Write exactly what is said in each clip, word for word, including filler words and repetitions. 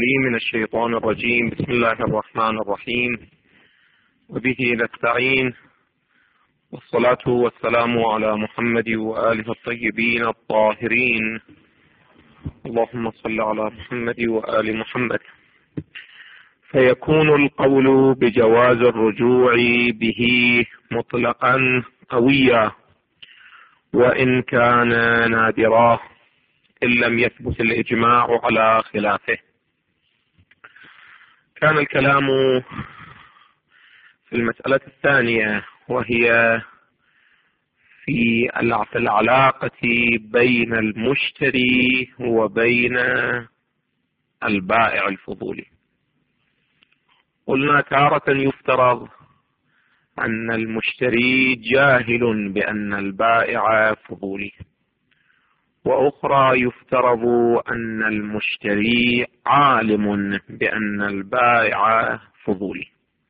العليم من الشيطان الرجيم. بسم الله الرحمن الرحيم، وبه نستعين، والصلاة والسلام على محمد وآله الطيبين الطاهرين. اللهم صل على محمد وآل محمد. فيكون القول بجواز الرجوع به مطلقا قويا وإن كان نادرا، إن لم يثبت الإجماع على خلافه. كان الكلام في المسألة الثانية، وهي في العلاقة بين المشتري وبين البائع الفضولي. قلنا تارة يفترض أن المشتري جاهل بأن البائع فضولي، وأخرى يفترض أن المشتري عالم بأن البائع فضولي.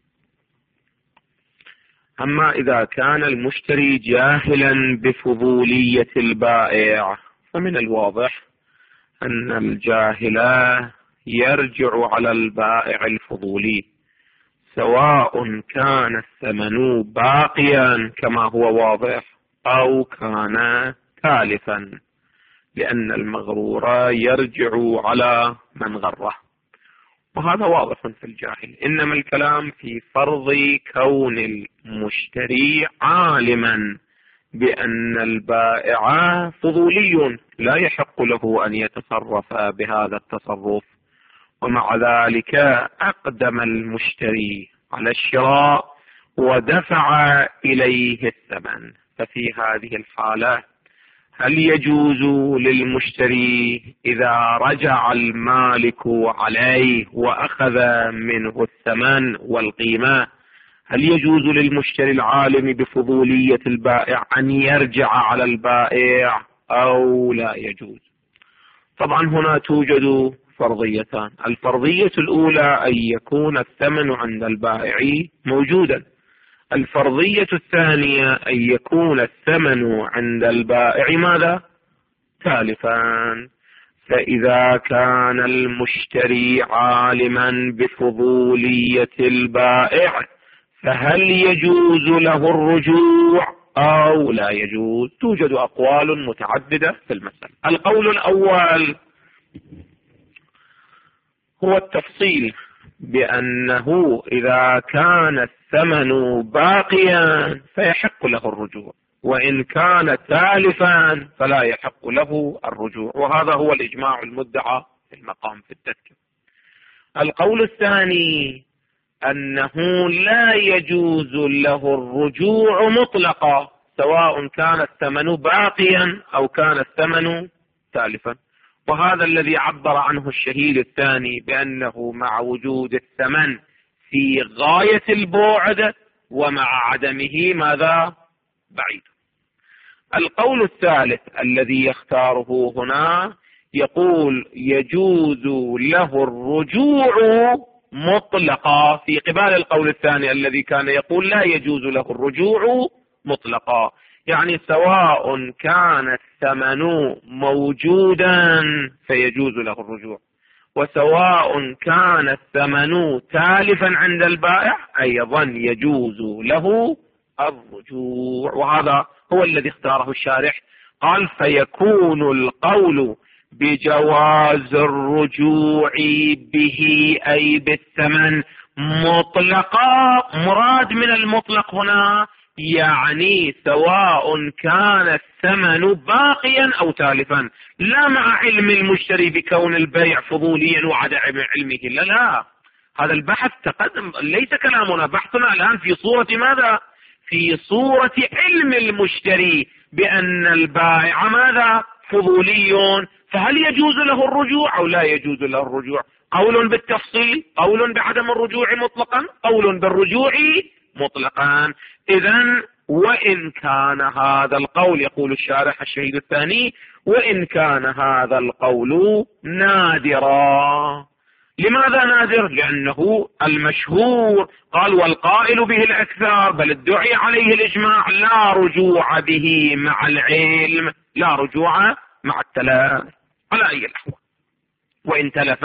أما إذا كان المشتري جاهلا بفضولية البائع، فمن الواضح أن الجاهل يرجع على البائع الفضولي، سواء كان الثمن باقيا كما هو واضح أو كان تالفا، لأن المغرور يرجع على من غره، وهذا واضح في الجاهل. إنما الكلام في فرض كون المشتري عالما بأن البائع فضولي، لا يحق له أن يتصرف بهذا التصرف، ومع ذلك أقدم المشتري على الشراء ودفع إليه الثمن. ففي هذه الحالة هل يجوز للمشتري إذا رجع المالك عليه وأخذ منه الثمن والقيمة، هل يجوز للمشتري العالم بفضولية البائع أن يرجع على البائع أو لا يجوز؟ طبعا هنا توجد فرضيتان. الفرضية الأولى أن يكون الثمن عند البائع موجودا. الفرضية الثانية أن يكون الثمن عند البائع ماذا؟ تالفا. فإذا كان المشتري عالما بفضولية البائع، فهل يجوز له الرجوع أو لا يجوز؟ توجد أقوال متعددة في المسألة. القول الأول هو التفصيل بأنه إذا كان الثمن باقيا فيحق له الرجوع، وإن كان تالفا فلا يحق له الرجوع، وهذا هو الإجماع المدعى في المقام في التذكرة. القول الثاني أنه لا يجوز له الرجوع مطلقا، سواء كان الثمن باقيا أو كان الثمن تالفا، وهذا الذي عبر عنه الشهيد الثاني بأنه مع وجود الثمن في غاية البعد ومع عدمه ماذا؟ بعيد. القول الثالث الذي يختاره هنا يقول يجوز له الرجوع مطلقا، في قبال القول الثاني الذي كان يقول لا يجوز له الرجوع مطلقا، يعني سواء كان الثمن موجودا فيجوز له الرجوع، وسواء كان الثمن تالفا عند البائع أيضا يجوز له الرجوع، وهذا هو الذي اختاره الشارح. قال فيكون القول بجواز الرجوع به أي بالثمن مطلقا. مراد من المطلق هنا يعني سواء كان الثمن باقيا أو تالفا، لا مع علم المشتري بكون البيع فضوليا وعدم علمه. لا لا، هذا البحث تقدم، ليس كلامنا، بحثنا الآن في صورة ماذا؟ في صورة علم المشتري بأن البائع ماذا؟ فضولي، فهل يجوز له الرجوع أو لا يجوز له الرجوع؟ قول بالتفصيل، قول بعدم الرجوع مطلقا، قول بالرجوع مطلقا. إذن وإن كان هذا القول، يقول الشارح الشهيد الثاني، وإن كان هذا القول نادرا. لماذا نادر؟ لأنه المشهور قال والقائل به الأكثر، بل ادعي عليه الإجماع، لا رجوع به مع العلم، لا رجوع مع التلاف على أي الأحوال. وإن تلف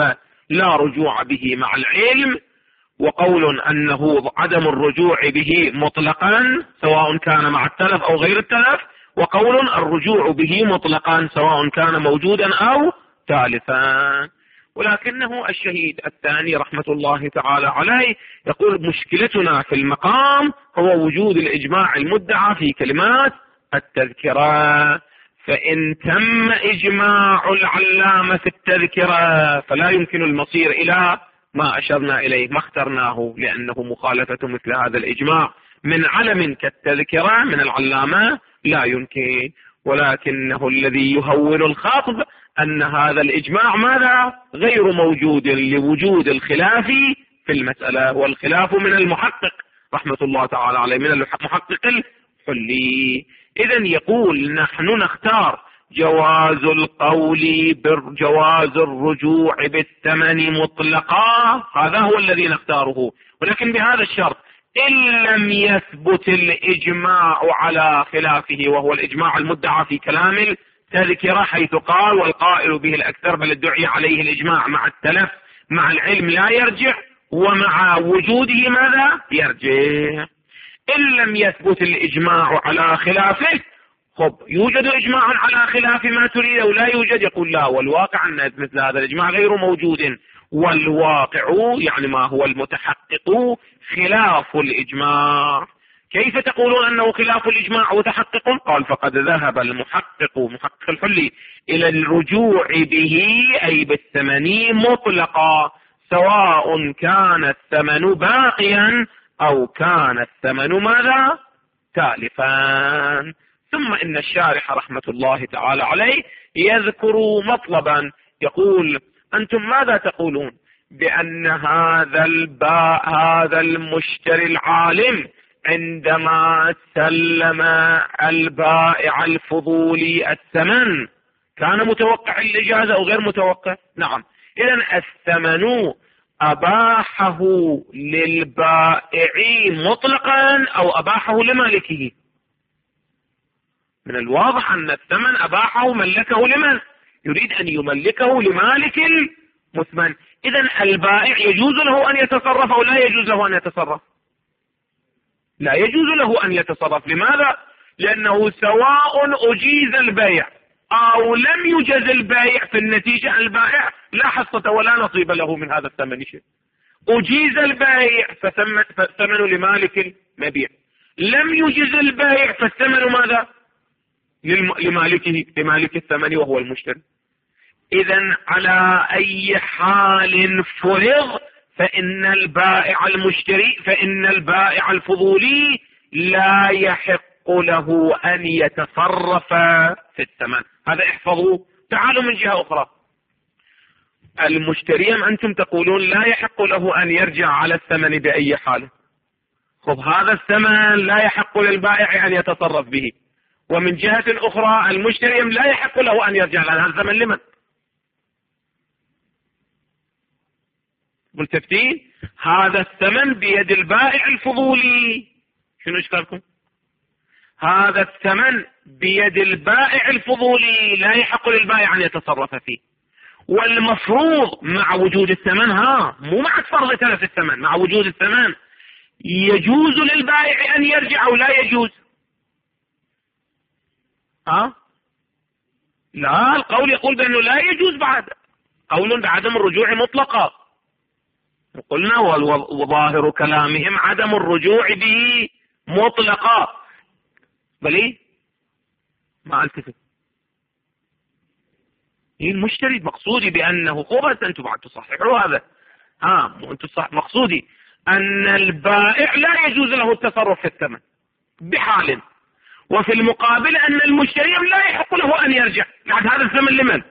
لا رجوع به مع العلم، وقول أنه عدم الرجوع به مطلقا سواء كان مع التلف أو غير التلف، وقول الرجوع به مطلقا سواء كان موجودا أو تالفا. ولكنه الشهيد الثاني رحمة الله تعالى عليه يقول مشكلتنا في المقام هو وجود الإجماع المدعى في كلمات التذكرة، فإن تم إجماع العلامة في التذكرة فلا يمكن المصير إلى ما أشرنا إليه، ما اخترناه لأنه مخالفة مثل هذا الإجماع من علم كالتذكرة من العلامة لا يمكن. ولكنه الذي يهول الخطب أن هذا الإجماع ماذا؟ غير موجود لوجود الخلاف في المسألة، والخلاف من المحقق رحمة الله تعالى عليه، من المحقق الحلي. إذن يقول نحن نختار جواز القول بجواز الرجوع بالثمن مطلقا، هذا هو الذي نختاره، ولكن بهذا الشرط إن لم يثبت الإجماع على خلافه، وهو الإجماع المدعى في كلام التذكرة حيث قال والقائل به الأكثر بل ادعي عليه الإجماع مع التلف مع العلم لا يرجع، ومع وجوده ماذا يرجع. إن لم يثبت الإجماع على خلافه، خب يوجد إجماع على خلاف ما تريد أو لا يوجد؟ يقول لا، والواقع أن مثل هذا الإجماع غير موجود، والواقع يعني ما هو المتحقق خلاف الإجماع. كيف تقولون أنه خلاف الإجماع متحقق؟ قال فقد ذهب المحقق محقق الحلي إلى الرجوع به أي بالثمن مطلقا سواء كان الثمن باقيا أو كان الثمن ماذا؟ تالفا. ثم إن الشارح رحمة الله تعالى عليه يذكر مطلبا يقول أنتم ماذا تقولون بأن هذا الباء هذا المشتري العالم عندما سلم البائع الفضولي الثمن كان متوقع الإجازة أو غير متوقع؟ نعم. إذن الثمن أباحه للبائع مطلقا أو أباحه لمالكه؟ من الواضح أن الثمن أباحه ملكه لمن؟ يريد أن يملكه لمالك المثمن. إذن البائع يجوز له أن يتصرف أو لا يجوز له أن يتصرف؟ لا يجوز له أن يتصرف. لماذا؟ لأنه سواء أجيز البيع أو لم يجز البيع في النتيجة البائع لا حصة ولا نصيب له من هذا الثمن شيء. أجيز البيع فالثمن لمالك المبيع، لم يجز البيع فالثمن ماذا؟ لمالكه لمالك الثمن وهو المشتري. إذن على أي حال فرض فإن البائع المشتري فإن البائع الفضولي لا يحق له أن يتصرف في الثمن. هذا احفظوا. تعالوا من جهة أخرى، المشتري أنتم تقولون لا يحق له أن يرجع على الثمن بأي حال. خب هذا الثمن لا يحق للبائع أن يتصرف به، ومن جهة أخرى المشتري لا يحق له أن يرجع على هذا الثمن لمن؟ ملتفتين؟ هذا الثمن بيد البائع الفضولي. شنو اشكالكم؟ هذا الثمن بيد البائع الفضولي لا يحق للبائع أن يتصرف فيه، والمفروض مع وجود الثمن، ها مو مع فرض تلف الثمن، مع وجود الثمن يجوز للبائع أن يرجع أو لا يجوز؟ ها لا، القول يقول بأنه لا يجوز بعد، قول بعدم الرجوع مطلقا. قلنا وظاهر كلامهم عدم الرجوع به مطلقا. بلي ما التفت المشتري مقصودي بأنه خبث. أنتم بعد تصححوا هذا. ها أنتم صح. مقصودي أن البائع لا يجوز له التصرف في الثمن بحال، وفي المقابل أن المشتري لا يحق له أن يرجع بعد هذا الثمن لمن؟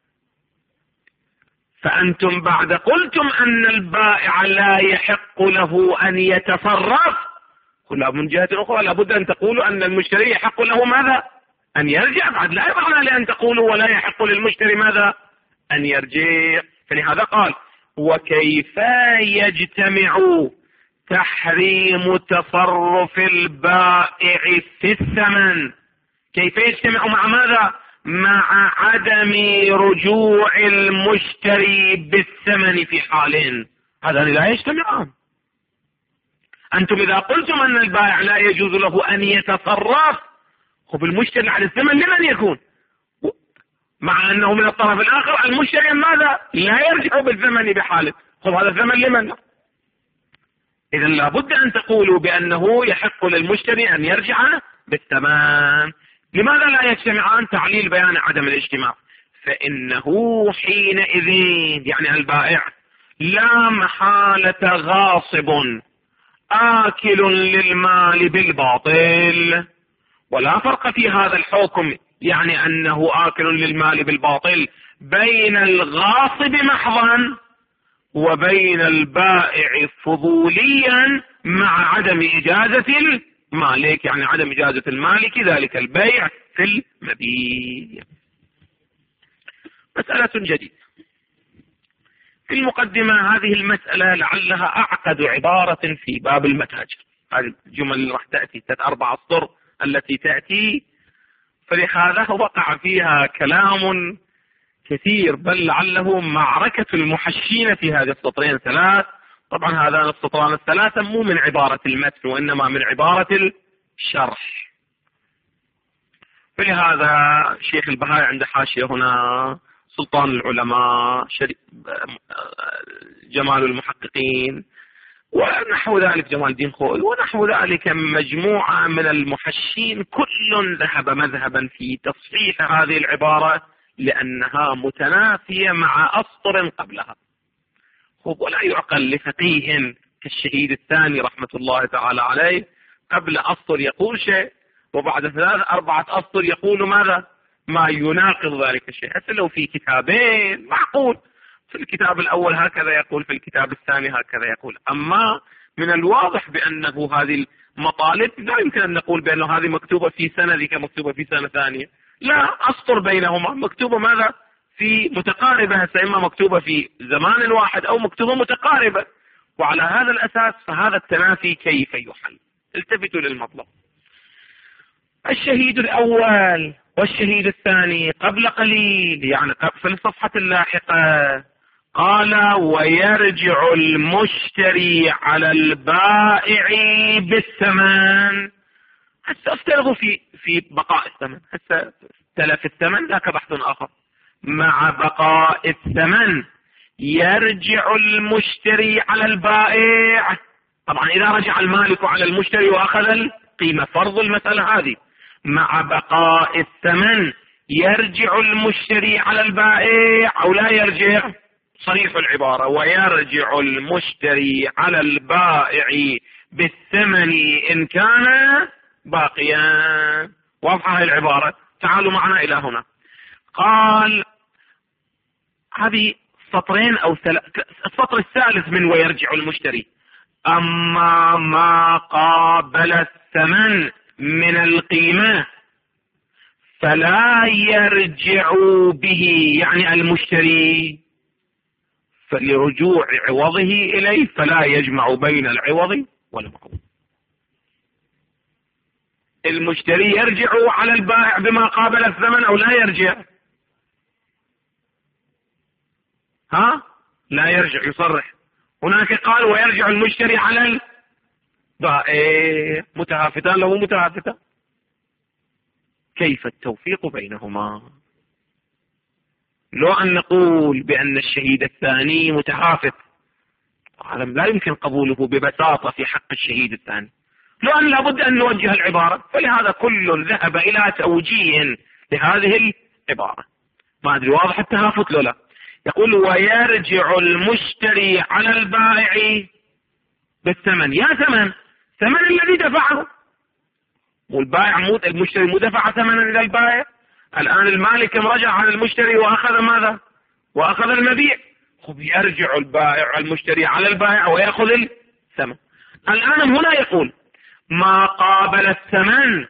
فأنتم بعد قلتم أن البائع لا يحق له أن يتصرف، كلها من جهة أخرى لابد أن تقولوا أن المشتري يحق له ماذا؟ أن يرجع. بعد لا يبقى لأن تقولوا ولا يحق للمشتري ماذا؟ أن يرجع. فلهذا قال وكيف يجتمع تحريم تصرف البائع في الثمن؟ كيف يجتمع مع ماذا؟ مع عدم رجوع المشتري بالثمن في حالين، هذان لا يجتمعان. أنتم إذا قلتم أن البائع لا يجوز له أن يتصرف، خب المشتري على الثمن لمن يكون؟ مع أنه من الطرف الآخر المشتري ماذا؟ لا يرجع بالثمن بحاله، خب هذا الثمن لمن؟ إذا لابد أن تقولوا بأنه يحق للمشتري أن يرجع بالثمن. لماذا لا يجتمعان؟ تعليل بيان عدم الاجتماع. فإنه حينئذ يعني البائع لا محالة غاصب آكل للمال بالباطل، ولا فرق في هذا الحكم، يعني أنه آكل للمال بالباطل بين الغاصب محضا وبين البائع فضوليا مع عدم إجازة المالك، يعني عدم إجازة المالك ذلك البيع في المبيع. مسألة جديدة في المقدمة. هذه المسألة لعلها أعقد عبارة في باب المتاجر. هذه الجمل اللي راح تأتي ثلاث أربع أسطر التي تأتي، فلهذا وقع فيها كلام كثير، بل لعله معركة المحشين في هذه السطرين ثلاث. طبعا هذان السطران الثلاثة مو من عبارة المتن وإنما من عبارة الشرح. فلهذا شيخ البهائي عند حاشية هنا، سلطان العلماء، جمال المحققين، ونحو ذلك جمال الدين خوئي، ونحو ذلك مجموعة من المحشين، كل ذهب مذهبا في تصحيح هذه العبارة لأنها متنافية مع أسطر قبلها. ولا يعقل لفقيه كالشهيد الثاني رحمة الله تعالى عليه قبل أسطر يقول شيء وبعد ثلاث أربعة أسطر يقول ماذا؟ ما يناقض ذلك الشيء. حتى لو في كتابين معقول، في الكتاب الأول هكذا يقول، في الكتاب الثاني هكذا يقول. أما من الواضح بأنه هذه المطالب لا يمكن أن نقول بأنه هذه مكتوبة في سنة ذيك مكتوبة في سنة ثانية، لا، أسطر بينهما، مكتوبة ماذا؟ في متقاربة، إما مكتوبة في زمان واحد أو مكتوبة متقاربة. وعلى هذا الأساس فهذا التنافي كيف يحل؟ التفتوا للمطلب. الشهيد الأول والشهيد الثاني قبل قليل، يعني في الصفحة اللاحقة، قال ويرجع المشتري على البائع بالثمن. هسه افترضوا في في بقاء الثمن، هسه تلف الثمن، ذاك بحث آخر. مع بقاء الثمن يرجع المشتري على البائع. طبعا إذا رجع المالك على المشتري وأخذ القيمة، فرض المسألة هذه، مع بقاء الثمن يرجع المشتري على البائع أو لا يرجع؟ صريح العبارة، ويرجع المشتري على البائع بالثمن إن كان باقيا. واضحة العبارة؟ تعالوا معنا إلى هنا. قال هذه سطرين أو ثلاث، السطر الثالث من ويرجع المشتري. أما ما قابل الثمن من القيمة فلا يرجع به، يعني المشتري، فلرجوع عوضه إليه فلا يجمع بين العوض والمعوض. المشتري يرجع على البائع بما قابل الثمن أو لا يرجع؟ ها؟ لا يرجع، يصرح. هناك قال ويرجع المشتري على البائع، متهافتان له متهافتان، كيف التوفيق بينهما؟ لو أن نقول بأن الشهيد الثاني متهافت، هذا لا يمكن قبوله ببساطة في حق الشهيد الثاني، لو أن لابد أن نوجه العبارة. فلهذا كل ذهب إلى توجيه لهذه العبارة. ما أدري واضح التهافت لو لا. يقول ويرجع المشتري على البائع بالثمن. يا ثمن، ثمن الذي دفعه، والبائع مو المشتري مو دفع ثمنا إلى البائع. الآن المالك رجع على المشتري وأخذ ماذا؟ وأخذ المبيع. خب يرجع البائع المشتري على البائع ويأخذ الثمن. الآن هنا يقول ما قابل الثمن،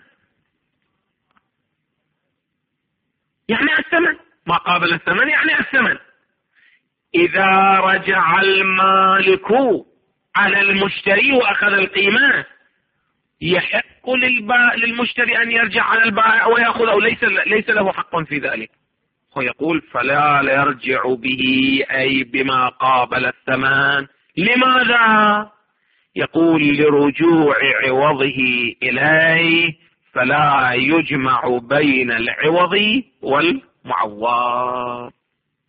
يعني الثمن، ما قابل الثمن يعني الثمن. إذا رجع المالك على المشتري وأخذ القيمة يحق يحق للمشتري أن يرجع على البائع ويأخذ أو ليس, ليس له حق في ذلك. هو يقول فلا يرجع به أي بما قابل الثمن. لماذا؟ يقول لرجوع عوضه إليه، فلا يجمع بين العوض والمعوض.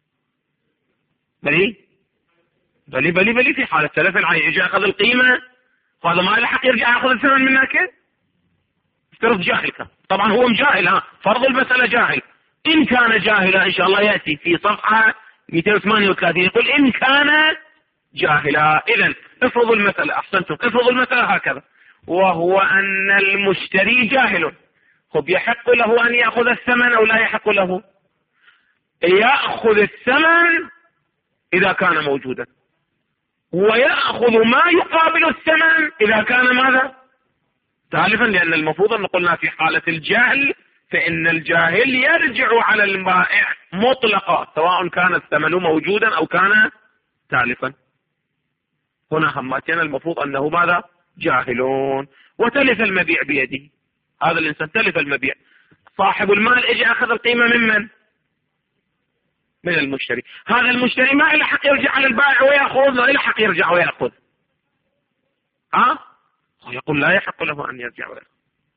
بلي بلي بلي بلي في حالة تلف العين يجي أخذ القيمة، هذا ما له حق يرجع يأخذ الثمن منك. افترض جاهل، طبعا هو مجاهل، ها فرض المسألة جاهل. إن كان جاهلا إن شاء الله يأتي في صفحة مئتين وثمانية وثلاثين يقول إن كان جاهلا. إذن افرضوا المسألة، أحسنتم، افرضوا المسألة هكذا، وهو أن المشتري جاهل. خب يحق له أن يأخذ الثمن أو لا يحق له؟ يأخذ الثمن إذا كان موجودا، ويأخذ ما يقابل الثمن إذا كان ماذا؟ تالفا. لأن المفروض أن قلنا في حالة الجهل فإن الجاهل يرجع على البائع مطلقا سواء كان الثمن موجودا أو كان تالفا. هنا هماتنا المفروض أنه ماذا؟ جاهلون. وتلف المبيع بيده، هذا الإنسان تلف المبيع، صاحب المال اجى أخذ القيمة ممن؟ من المشتري. هذا المشتري ما له حق يرجع على البائع ويأخذ، لا له حق يرجع ويأخذ. ها؟ يقول لا يحق له أن يرجع ويأخذ.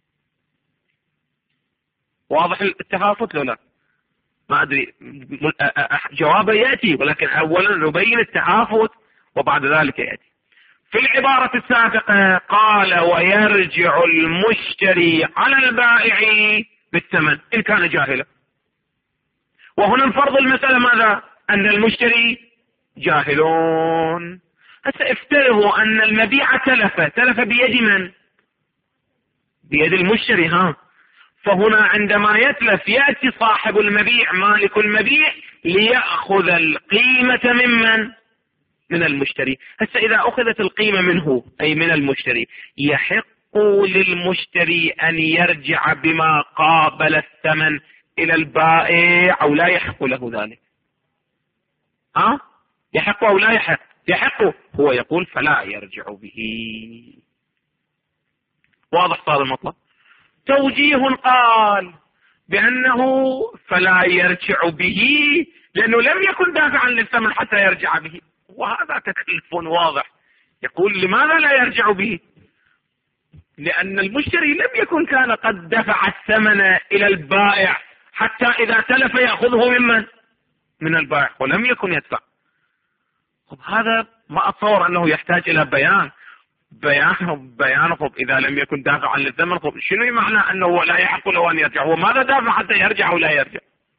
واضح التهافت لو لا؟ ما أدري، جوابه يأتي، ولكن أولا نبين التهافت وبعد ذلك يأتي. في العبارة السابقة قال ويرجع المشتري على البائع بالثمن إن كان جاهلا، وهنا فرض المسألة ماذا؟ أن المشتري جاهلون. هسه افترضوا أن المبيع تلف، تلف بيد من؟ بيد المشتري. ها، فهنا عندما يتلف يأتي صاحب المبيع مالك المبيع ليأخذ القيمة ممن؟ من المشتري. هسه إذا أخذت القيمة منه أي من المشتري، يحق للمشتري أن يرجع بما قابل الثمن إلى البائع أو لا يحق له ذلك؟ ها؟ يحق أو لا يحق؟ يحق. هو يقول فلا يرجع به. واضح صار المطلب؟ توجيه قال بأنه فلا يرجع به لأنه لم يكن دافعا للثمن حتى يرجع به، وهذا تكلف واضح. يقول لماذا لا يرجع به؟ لأن المشتري لم يكن كان قد دفع الثمن إلى البائع حتى إذا تلف يأخذه ممن؟ من البائع، ولم يكن يدفع. طب هذا ما أتصور أنه يحتاج إلى بيان. بيان بيان طب إذا لم يكن دافعا للثمن، طب شنو معنى أنه لا يحق له أن يرجع؟ هو ماذا دافع حتى يرجع ولا يرجع؟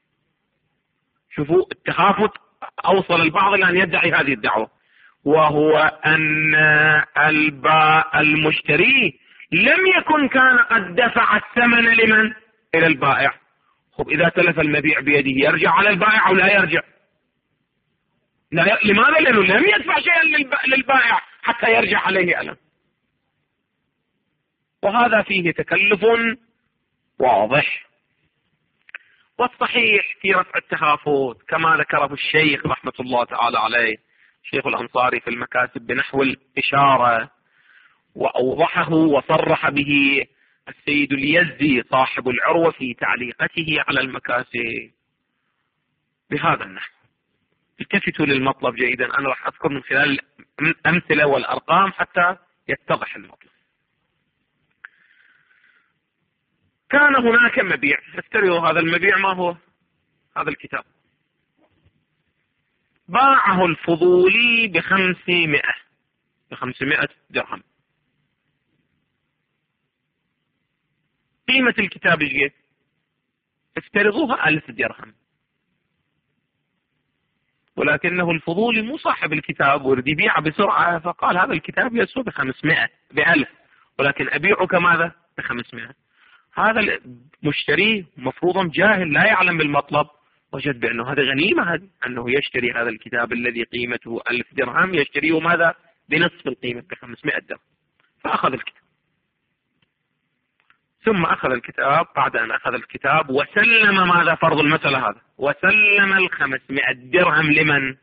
شوفوا التخافت أوصل البعض إلى أن يدعي هذه الدعوة، وهو أن الباء المشتري لم يكن كان قد دفع الثمن لمن؟ إلى البائع. خب إذا تلف المبيع بيده يرجع على البائع أو لا يرجع؟ لا. لماذا؟ لأنه لم يدفع شيئا للبائع حتى يرجع عليه ألم. وهذا فيه تكلف واضح. والصحيح في رفع التخافت كما ذكره الشيخ رحمة الله تعالى عليه شيخ الأنصاري في المكاسب بنحو الإشارة، وأوضحه وصرح به السيد اليزدي صاحب العروة في تعليقته على المكاسب بهذا النحو. التفتوا للمطلب جيدا، أنا راح أذكر من خلال الأمثلة والأرقام حتى يتضح المطلب. كان هناك مبيع، افترضوا هذا المبيع ما هو؟ هذا الكتاب. باعه الفضولي بخمسمائة بخمسمائة درهم. قيمة الكتاب ايش؟ افترضوها ألف درهم. ولكنه الفضولي مو صاحب الكتاب ورد يبيعه بسرعة، فقال هذا الكتاب يسوى بخمسمائة بألف، ولكن أبيعه كماذا؟ بخمسمائة. هذا المشتري مفروضا جاهل لا يعلم بالمطلب، وجد بأنه هذا غنيمة، هذا أنه يشتري هذا الكتاب الذي قيمته ألف درهم يشتريه ماذا؟ بنصف القيمة بخمسمائة درهم. فأخذ الكتاب، ثم أخذ الكتاب. بعد أن أخذ الكتاب وسلم ماذا؟ فرض المسألة هذا، وسلم الخمسمائة درهم لمن؟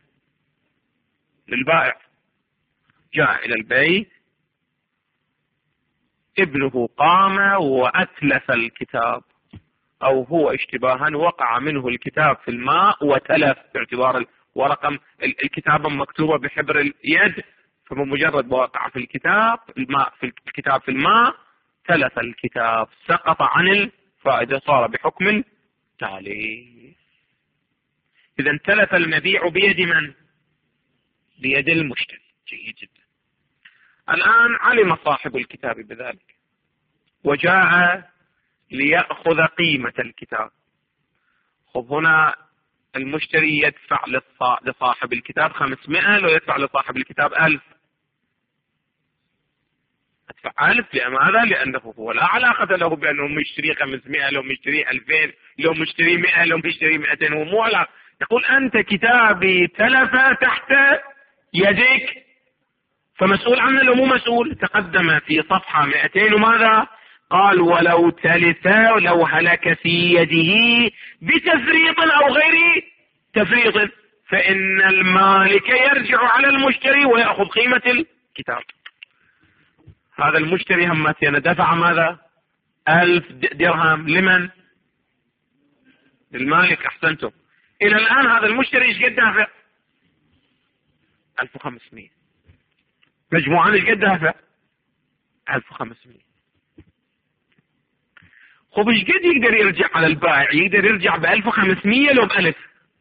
للبائع. جاء إلى البيت ابنه قام وأتلف الكتاب، أو هو اشتباها وقع منه الكتاب في الماء وتلف، باعتبار ورقم الكتابة مكتوبة بحبر اليد، فبمجرد وقع في الكتاب الماء في الكتاب في الماء تلف الكتاب، سقط عن الفائدة، صار بحكم التالي. إذا تلف المبيع بيد من؟ بيد المشتري. جيد جدا. الآن علم صاحب الكتاب بذلك وجاء ليأخذ قيمة الكتاب. خب هنا المشتري يدفع لصاحب الكتاب خمسمائة، لو يدفع لصاحب الكتاب ألف. أدفع ألف لماذا؟ لأنه هو لا علاقة له بأنه مشتري خمسمائة، لو مشتري ألفين، لو مشتري مئة، لو مشتري مئتين، هو مو علاقة. يقول أنت كتابي تلف تحت يدك، فمسؤول عنه لو مو مسؤول. تقدم في صفحة مئتين وماذا قال؟ ولو تلف، لو هلك في يده بتفريط أو غير تفريط، فإن المالك يرجع على المشتري ويأخذ قيمة الكتاب. هذا المشتري همتين دفع ماذا؟ ألف درهم لمن؟ للمالك. أحسنتم. إلى الآن هذا المشتري ايش قد دافع؟ ألف وخمسمائة. مجموعا ايش قد دافع؟ ألف وخمسمائة. خب ايش قد يقدر يرجع على البائع؟ يقدر يرجع ب ألف وخمسمائة لو بألف.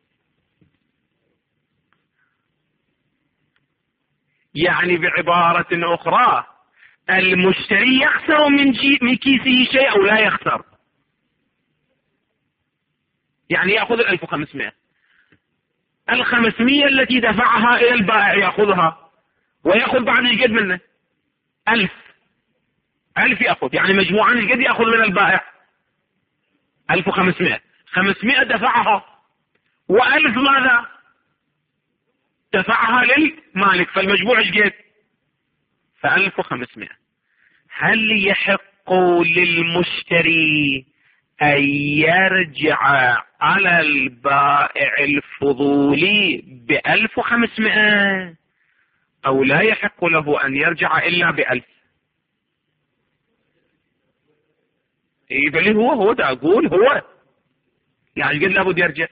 يعني بعبارة أخرى المشتري يخسر من, جي من كيسه شيء أو لا يخسر؟ يعني يأخذ الألف وخمسمائة، الخمسمائة التي دفعها إلى البائع يأخذها، ويأخذ بعد الجد منه ألف. ألف يأخذ، يعني مجموعا الجد يأخذ من البائع ألف وخمسمائة. خمسمائة دفعها وألف ماذا؟ دفعها للمالك، فالمجموع ايش قد؟ فألف وخمسمائة. هل يحق للمشتري أن يرجع على البائع الفضولي بألف وخمسمائة، أو لا يحق له أن يرجع إلا بألف؟ إيه بل هو هو ده أقول هو يعني قد لابد يرجع.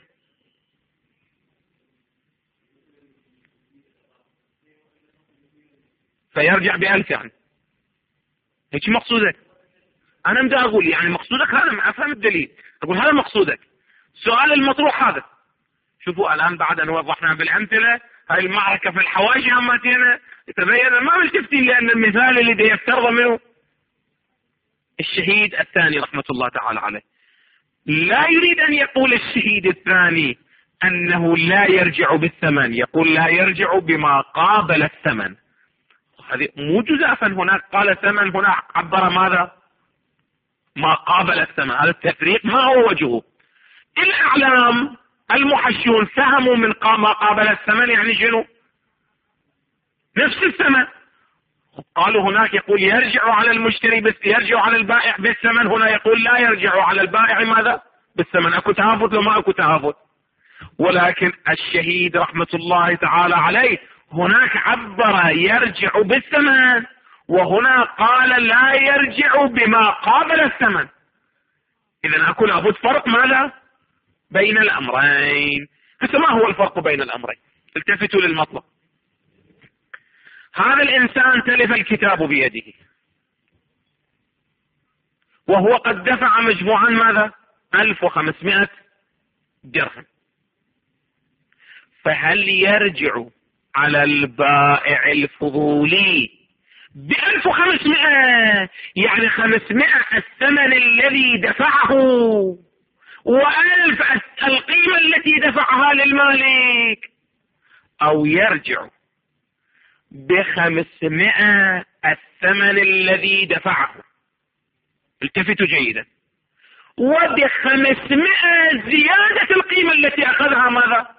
فيرجع بألف يعني هيك مقصودك؟ أنا بدي أقول يعني مقصودك هذا، ما أفهم الدليل. أقول هذا مقصودك. السؤال المطروح هذا. شوفوا الآن بعد أن وضحنا بالأمثلة هاي المعركة في الحواشي همتنا يتبين ما ملتفتين، لأن المثال اللي دي يفترض منه الشهيد الثاني رحمة الله تعالى عليه لا يريد أن يقول الشهيد الثاني أنه لا يرجع بالثمن، يقول لا يرجع بما قابل الثمن. هذه مو جزافا، هناك قال ثمن، هناك عبر ماذا؟ ما قابل الثمن. هذا التفريق ما هو وجهه. الأعلام المحشون فهموا من ما قابل الثمن يعني شنو؟ نفس الثمن. قالوا هناك يقول يرجع على المشتري بس يرجع على البائع بالثمن، هنا يقول لا يرجع على البائع ماذا؟ بالثمن. اكو تهافت لو ما اكو تهافت؟ ولكن الشهيد رحمة الله تعالى عليه هناك عبر يرجع بالثمن، وهنا قال لا يرجع بما قابل الثمن. اذا اكو لابد فرق ماذا؟ بين الامرين. هسه ما هو الفرق بين الامرين؟ التفتوا للمطلب. هذا الانسان تلف الكتاب بيده وهو قد دفع مجموعا ماذا؟ ألف وخمسمائة درهم. فهل يرجع على البائع الفضولي بألف وخمسمائة، يعني خمسمائة الثمن الذي دفعه وألف القيمة التي دفعها للمالك، أو يرجع بخمسمائة الثمن الذي دفعه؟ التفتوا جيدا. وبخمسمائة زيادة القيمة التي أخذها ماذا؟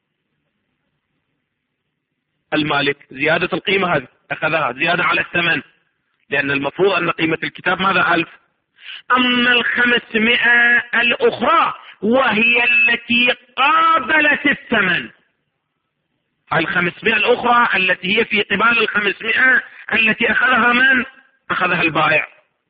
المالك. زيادة القيمة هذه أخذها زيادة على الثمن، لأن المفروض أن قيمة الكتاب ماذا؟ ألف. أما الخمسمائة الأخرى وهي التي قابلت الثمن، الخمسمائة الأخرى التي هي في قبال الخمسمائة التي أخذها من؟ أخذها البائع.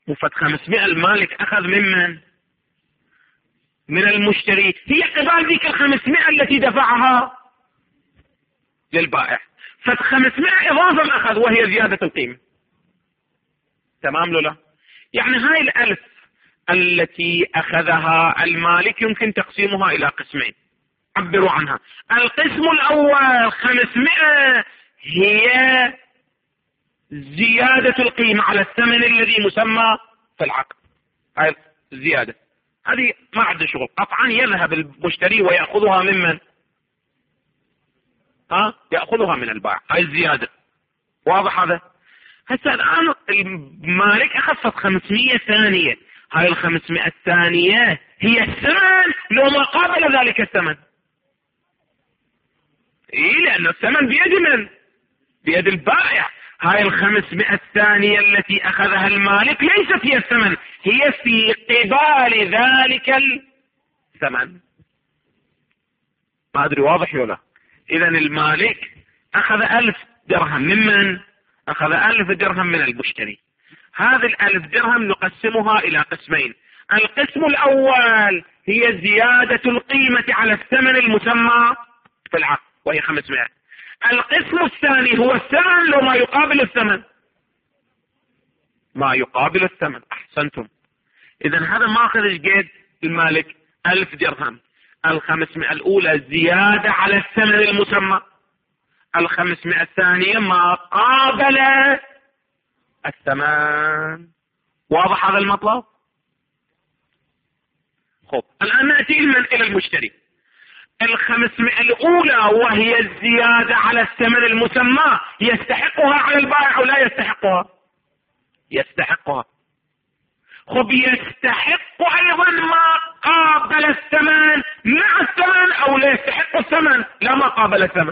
وفد خمسمائة المالك أخذ ممن؟ من المشتري، هي قبال ذيك الخمسمائة التي دفعها للبائع، فد خمسمائة إضافة أخذ وهي زيادة القيمة. تمام له لا؟ يعني هاي الألف التي أخذها المالك يمكن تقسيمها إلى قسمين، عبروا عنها. القسم الأول خمسمائة هي زيادة القيمة على الثمن الذي مسمى في العقد، هاي الزيادة هذه ما عنده شغل، قطعا يذهب المشتري ويأخذها ممن؟ ها؟ يأخذها من البائع، هاي الزيادة. واضح هذا؟ هسه الآن المالك أخذت خمسمائة ثانية، هاي الخمسمائة الثانية هي الثمن لو ما قابل ذلك الثمن. إيه، لأن الثمن بيد من؟ بيد البائع. هاي الخمسمائة الثانية التي أخذها المالك ليست هي الثمن، هي في قبال ذلك الثمن. ما أدري واضح ولا؟ إذا المالك أخذ ألف درهم ممن؟ أخذ ألف درهم من المشتري. هذه الألف درهم نقسمها إلى قسمين. القسم الأول هي زيادة القيمة على الثمن المسمى في العقد وهي خمسمائة. القسم الثاني هو الثمن لو ما يقابل الثمن، ما يقابل الثمن. أحسنتم. إذا هذا ماخذ ايش قد المالك؟ ألف درهم. الخمسمائة الأولى زيادة على الثمن المسمى، الخمسمائة الثانية ما قابل الثمن. واضح هذا المطلب؟ خب الآن نأتي إلى المشتري. الخمسمائة الأولى وهي الزيادة على الثمن المسمى يستحقها على البائع أو لا يستحقها؟ يستحقها. خب يستحق أيضا ما قابل الثمن مع الثمن أو لا يستحق الثمن؟ لا، ما قابل الثمن.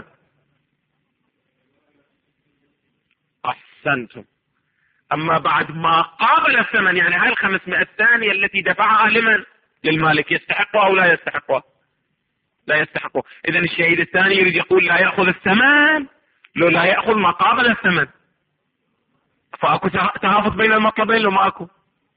أحسنتم. أما بعد ما قابل الثمن، يعني هاي الخمسمائة الثانية التي دفعها لمن؟ للمالك، يستحقها أو لا يستحقها؟ لا يستحقه. إذن الشهيد الثاني يريد يقول لا يأخذ الثمن لو لا يأخذ ما قابل الثمن. فأكو تهافت بين المطلبين لو ما أكو؟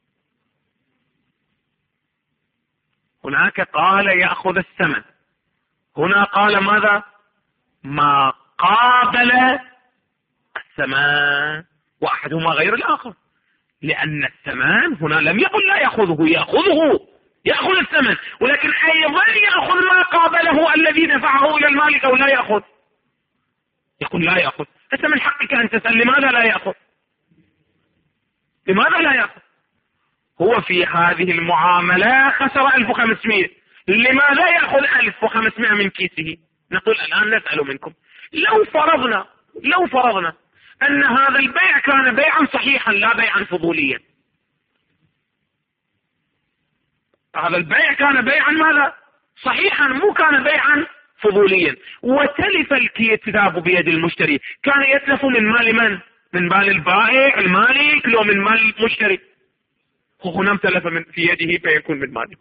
هناك قال يأخذ الثمن، هنا قال ماذا؟ ما قابل الثمن، وأحدهما غير الآخر، لأن الثمن هنا لم يقل لا يأخذه، يأخذه، يأخذ الثمن، ولكن أيضا يأخذ ما قابله الذي دفعه إلى المالك أو لا يأخذ؟ يقول لا يأخذ. هسه من حقك أن تسأل لماذا لا يأخذ؟ لماذا لا يأخذ؟ هو في هذه المعاملة خسر ألف وخمسمائة، لماذا يأخذ ألف وخمسمائة من كيسه؟ نقول الآن نسأل منكم، لو فرضنا لو فرضنا أن هذا البيع كان بيعا صحيحا لا بيعا فضوليا، هذا البيع كان بيعا ماذا؟ صحيحا، مو كان بيعا فضوليا، وتلف الكتاب بيد المشتري، كان يتلف من مال من؟ من مال البائع المالك لو من مال المشتري؟ هنا امتلف من في يده فيكون من ماله.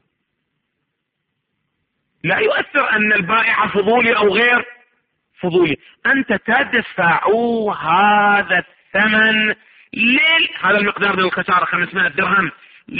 لا يؤثر أن البائع فضولي أو غير فضولي، أنت تدفع هذا الثمن لل هذا المقدار من الخسارة خمسمائة درهم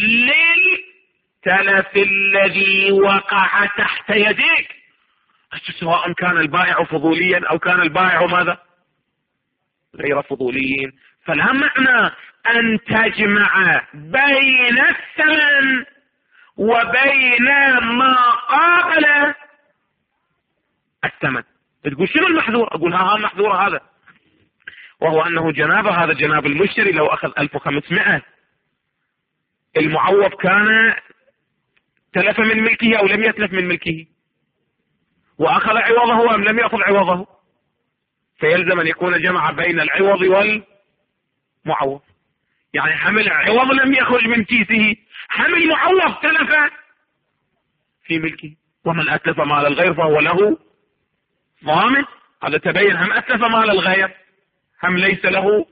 للتلف الذي وقع تحت يديك، سواء كان البائع فضوليا أو كان البائع ماذا؟ غير فضوليين. فلا معنى أن تجمع بين الثمن وبين ما قابل الثمن. تقول شنو المحذور؟ أقول ها ها المحذور هذا، وهو أنه جناب هذا جناب المشتري لو أخذ ألف وخمسمائة، المعوض كان تلف من ملكه أو لم يتلف من ملكه، وأخذ عوضه أم لم يأخذ عوضه، فيلزم أن يكون جمع بين العوض والمعوض. يعني حمل عوض لم يخرج من كيسه، حمل معوض تلف في ملكه، ومن أتلف مال الغير فهو له ضامن. هذا تبين، هم أتلف مال الغير هم ليس له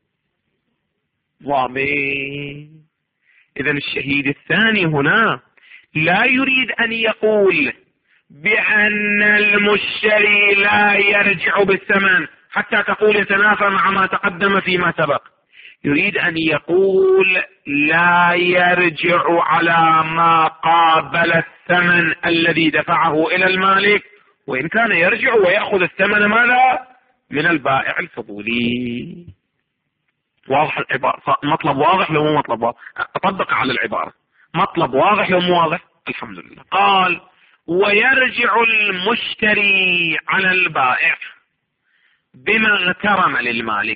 ضامن. إذا الشهيد الثاني هنا لا يريد أن يقول بأن المشتري لا يرجع بالثمن حتى تقول يتنافى مع ما تقدم فيما سبق، يريد أن يقول لا يرجع على ما قابل الثمن الذي دفعه إلى المالك، وإن كان يرجع ويأخذ الثمن ماذا؟ من البائع الفضولي. واضح العبارة؟ مطلب واضح لو مو مطلب واضح؟ أطبق على العبارة. مطلب واضح لو مو واضح؟ الحمد لله. قال ويرجع المشتري على البائع بما اغترم للمالك،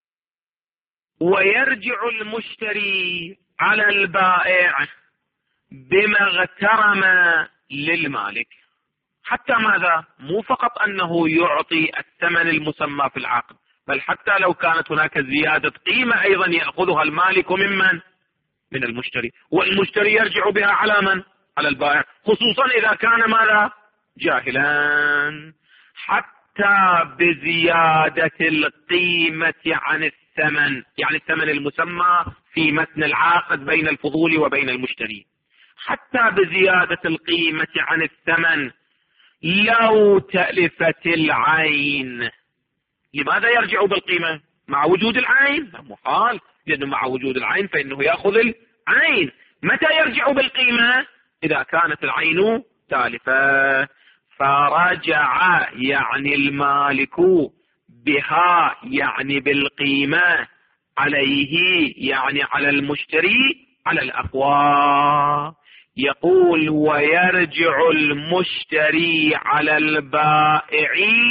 ويرجع المشتري على البائع بما اغترم للمالك. حتى ماذا؟ مو فقط أنه يعطي الثمن المسمى في العقد، بل حتى لو كانت هناك زيادة قيمة أيضا يأخذها المالك ممن؟ من المشتري، والمشتري يرجع بها على من؟ على البائع، خصوصا إذا كان ماذا؟ جاهلا. حتى بزيادة القيمة عن الثمن، يعني الثمن المسمى في متن العقد بين الفضولي وبين المشتري، حتى بزيادة القيمة عن الثمن لو تلفت العين. لماذا يرجع بالقيمة؟ مع وجود العين؟ محال، لأنه مع وجود العين فإنه يأخذ العين. متى يرجع بالقيمة؟ إذا كانت العين تالفة. فرجع يعني المالك بها يعني بالقيمة، عليه يعني على المشتري على الأقوى. يقول ويرجع المشتري على البائع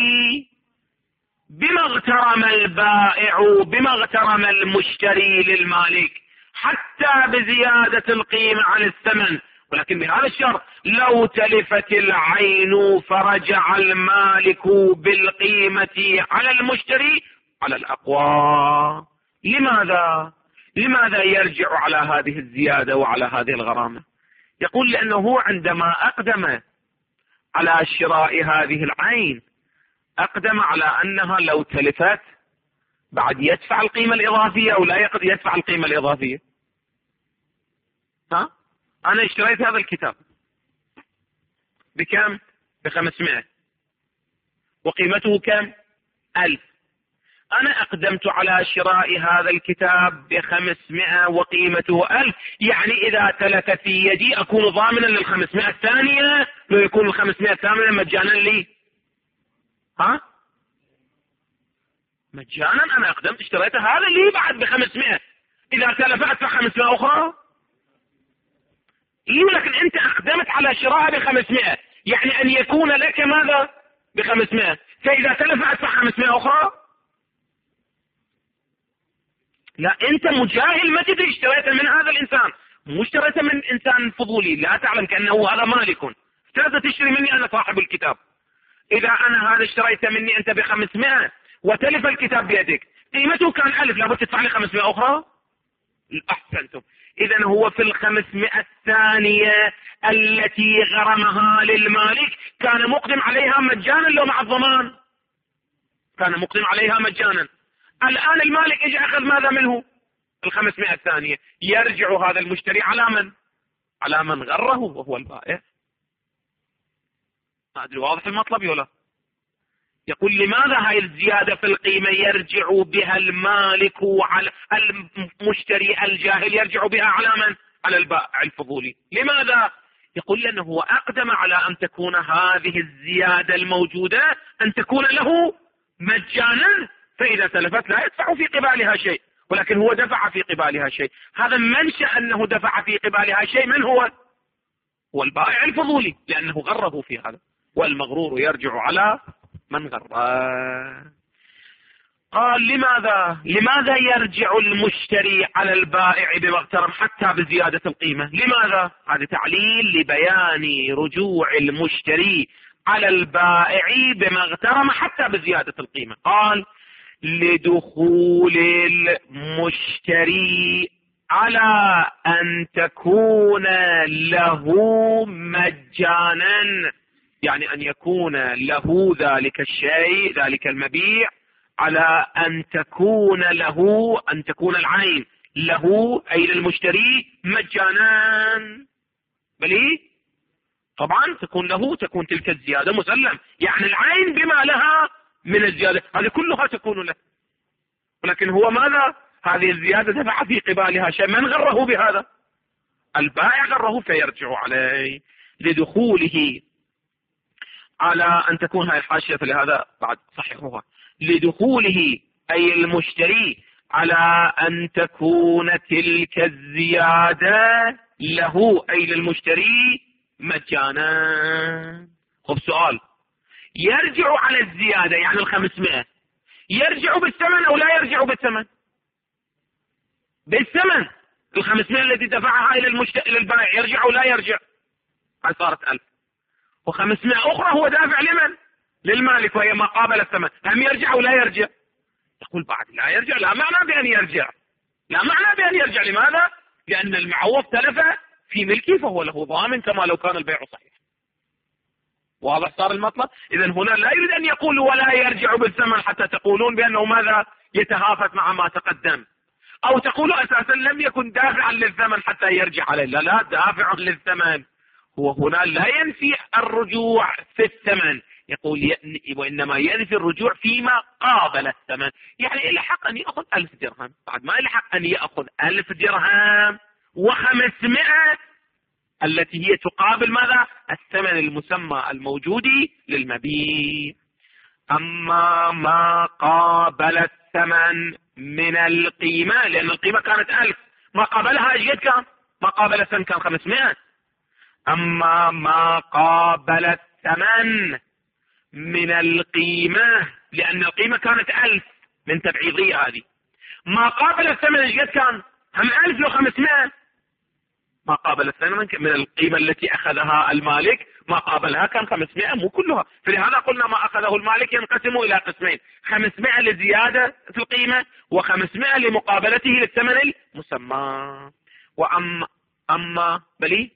بما اغترم البائع بما اغترم المشتري للمالك، حتى بزيادة القيمة عن الثمن، ولكن بهذا الشرط لو تلفت العين فرجع المالك بالقيمة على المشتري على الأقوى. لماذا؟ لماذا يرجع على هذه الزيادة وعلى هذه الغرامة؟ يقول لأنه عندما أقدم على شراء هذه العين أقدم على أنها لو تلفت بعد يدفع القيمة الإضافية أو لا يدفع القيمة الإضافية. ها؟ أنا اشتريت هذا الكتاب بكم؟ بخمسمائة، وقيمته كم؟ ألف. أنا أقدمت على شراء هذا الكتاب بخمسمائة وقيمته ألف، يعني إذا تلف في يدي أكون ضامنا للخمسمائة الثانية، لو يكون الخمسمائة الثانية مجانا لي. ها؟ مجانا. أنا أقدمت اشتريت هذا اللي بعد بخمسمائة، إذا تلف أدفع خمسمائة أخرى. إيه، لكن أنت أقدمت على شراءها بخمسمائة، يعني أن يكون لك ماذا؟ بخمسمائة، فإذا تلف أدفع خمسمائة أخرى. لا، أنت مجاهل، ما تدري اشتريت من هذا الإنسان، مو اشتريت من إنسان فضولي لا تعلم كأنه هذا مالك. افترض تشتري مني أنا صاحب الكتاب، إذا أنا هذا اشتريت مني أنت بخمسمائة وتلف الكتاب بيدك، قيمته كان ألف، لابد تدفع لي خمسمائة أخرى. أحسنتم. إذن هو في الخمسمائة الثانية التي غرمها للمالك كان مقدم عليها مجانا لو مع الضمان؟ كان مقدم عليها مجانا. الآن المالك اجى أخذ ماذا منه؟ الخمسمائة الثانية. يرجع هذا المشتري على من؟ على من غره وهو البائع. ما أدري واضح المطلب ولا؟ يقول لماذا هاي الزيادة في القيمة يرجع بها المالك على المشتري الجاهل، يرجع بها على من؟ على البائع الفضولي. لماذا؟ يقول لأنه هو أقدم على أن تكون هذه الزيادة الموجودة أن تكون له مجانا، فإذا تلفت لا يدفع في قبالها شيء، ولكن هو دفع في قبالها شيء. هذا منشأ أنه دفع في قبالها شيء من هو؟ هو البائع الفضولي، لأنه غره في هذا، والمغرور يرجع على من غره. قال لماذا؟ لماذا يرجع المشتري على البائع بما اغترم حتى بزيادة القيمة؟ لماذا؟ هذا تعليل لبيان رجوع المشتري على البائع بما اغترم حتى بزيادة القيمة. قال لدخول المشتري على أن تكون له مجانا، يعني أن يكون له ذلك الشيء ذلك المبيع على أن تكون له أن تكون العين له أي للمشتري مجانا. بلي طبعا تكون له، تكون تلك الزيادة مسلم، يعني العين بما لها من الزيادة هذه كلها تكون له، ولكن هو ماذا؟ هذه الزيادة دفع في قبالها شيء، من غره بهذا؟ البائع غره فيرجع عليه لدخوله على أن تكون هاي الحاشية لهذا بعد صحيحها، لدخوله أي المشتري على أن تكون تلك الزيادة له أي للمشتري مجانا. خب سؤال، يرجع على الزيادة يعني الخمسمائة، يرجع بالثمن أو لا يرجع بالثمن؟ بالثمن. الخمسمائة التي دفعها إلى المشتري إلى البائع يرجع أو لا يرجع؟ هاي صارت ألف، وخمسمائة أخرى هو دافع لمن؟ للمالك، وهي ما قابل الثمن، هم يرجع أو لا يرجع؟ يقول بعد لا يرجع، لا معنى بأن يرجع، لا معنى بأن يرجع. لماذا؟ لأن المعوض تلف في ملكه فهو له ضامن كما لو كان البيع صحيح. واضح صار المطلب؟ إذا هنا لا يريد أن يقول ولا يرجع بالثمن حتى تقولون بأنه ماذا؟ يتهافت مع ما تقدم، أو تقولوا أساسا لم يكن دافعا للثمن حتى يرجع عليه. لا لا، دافع للثمن. هو هنا لا ينفي الرجوع في الثمن، يقول وإنما ينفي الرجوع فيما قابل الثمن. يعني الحق أن يأخذ ألف درهم، بعد ما الحق أن يأخذ ألف درهم وخمسمائة التي هي تقابل ماذا؟ الثمن المسمى الموجود للمبيع. أما ما قابل الثمن من القيمة، لأن القيمة كانت ألف، ما قابلها ايش كان؟ ما قابل الثمن كان خمسمائة. أما ما قابل الثمن من القيمة، لأن القيمة كانت ألف من تبعيضية هذه، ما قابل الثمن ايش كان؟ هم ألف لو خمسمائة. ما قابل الثمن من القيمة التي أخذها المالك، ما قابلها كان خمسمائة مو كلها. فلهذا قلنا ما أخذه المالك ينقسم إلى قسمين، خمسمائة لزيادة في القيمة وخمسمائة لمقابلته للثمن المسمى. وأما أما بلي